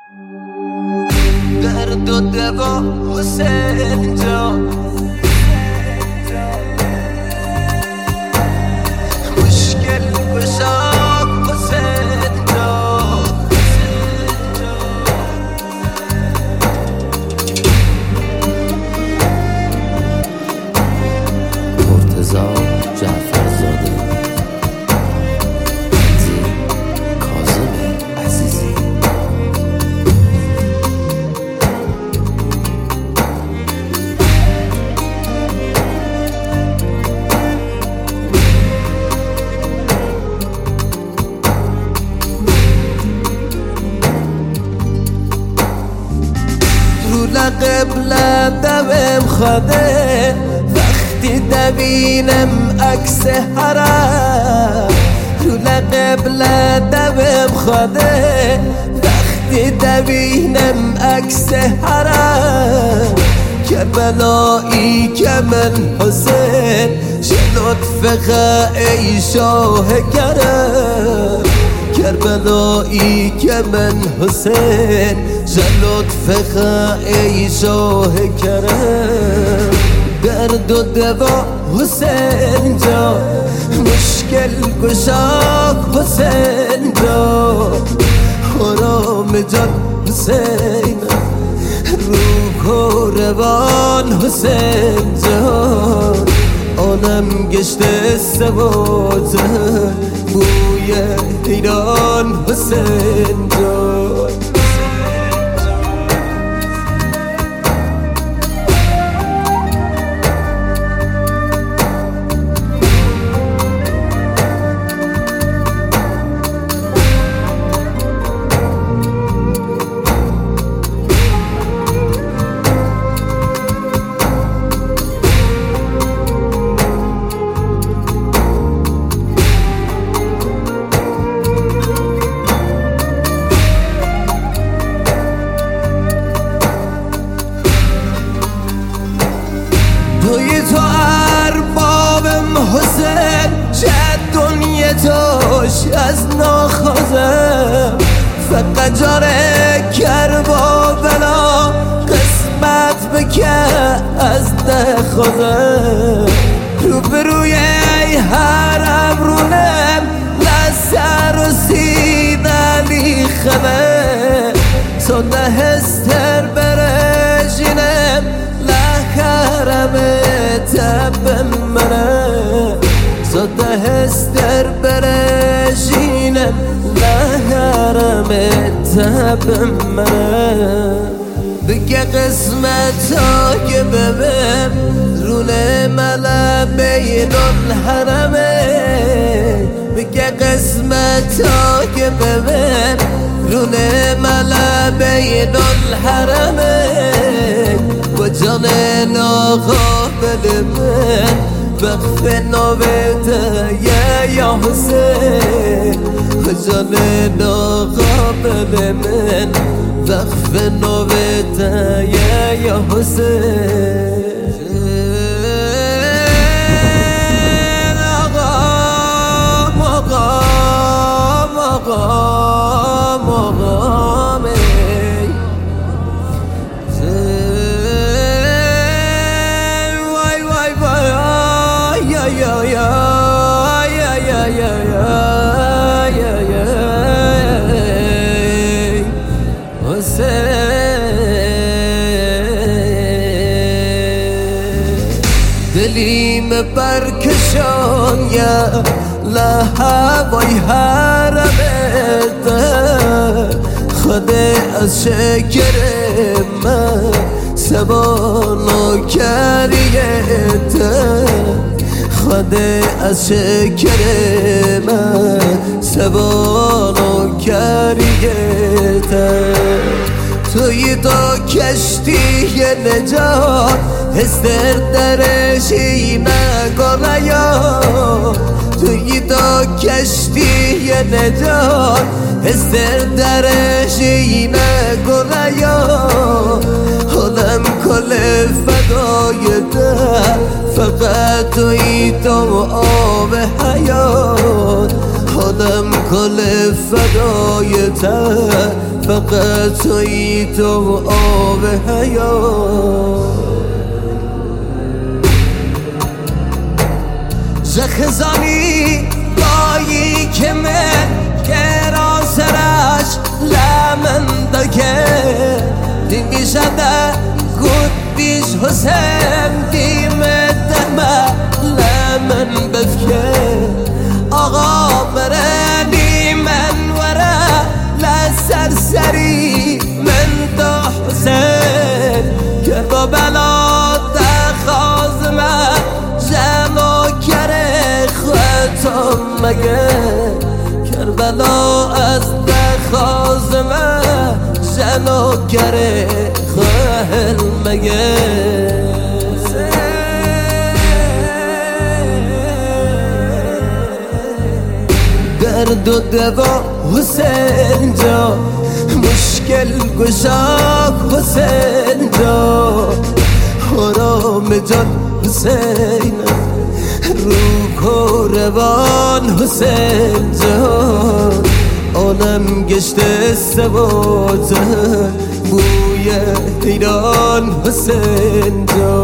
درد و دوا حسین جان، مشکل گشا حسین جان. مرتضی جعفرزاده، کاظم عزیزی. قبل دوم خواده وقتی دوینم عکس حرم. رو قبل دوم خواده وقتی دوینم عکس حرم. کربلایی که من حسین لطف ای شاه کرم. کربلایی که من حسین لطف ای شاه کرم. درد و دوا حسین جان، مشکل گشا حسین جان. حرام جان حسین، روح و روان حسین جان. آنم گشته سوازه بوی ایران حسین جان. توی تو اربابم حسین، چه دنیا توش از ناخوزم. فقط جاره کربلا قسمت بکه از ده خوزم. روبروی حرم رونم لسر و سیدلی خمه. سنده هستر برشینم حرم تبم منه. صده هستر برشینم لحرم تبم منه. بگه قسمت ها که ببم رونه ملا بین الحرمه. بگه قسمت ها که ببم رونه ملا بین الحرمه. و جان ناقابل من وقف نوبته یا حسین. و جان ناقابل من وقف نوبته یا حسین. مقام مقام مقام مقام دلیم برکشان یا لحوای حرمت. خود از شکر من سبانو کریت. خود از شکر من سبانو کریت. توی تا کشتی نجات هستر درشی نگایا. توی تا کشتی نجات هستر درشی نگایا. حالم کل فدای ده فقط توی تو آب حیات. دادم کل فدایتر، فقط تویی تو آب حیات. خزانی دایی که من گران سرش لمندگه دیمی شده گود بیش حسین دیمه دمه لمن بفکه آقا برنی من وره لسر سری من دا حسین که با بلا دخوازمه جمع کره خواهتم مگه کربلا از دخوازمه جمع کره خواهل مگه درد و دوا حسین جا مشکل گشا حسین جا حرام جان حسین روح و روان حسین جان آنم گشته سوازه بوی ایران حسین جان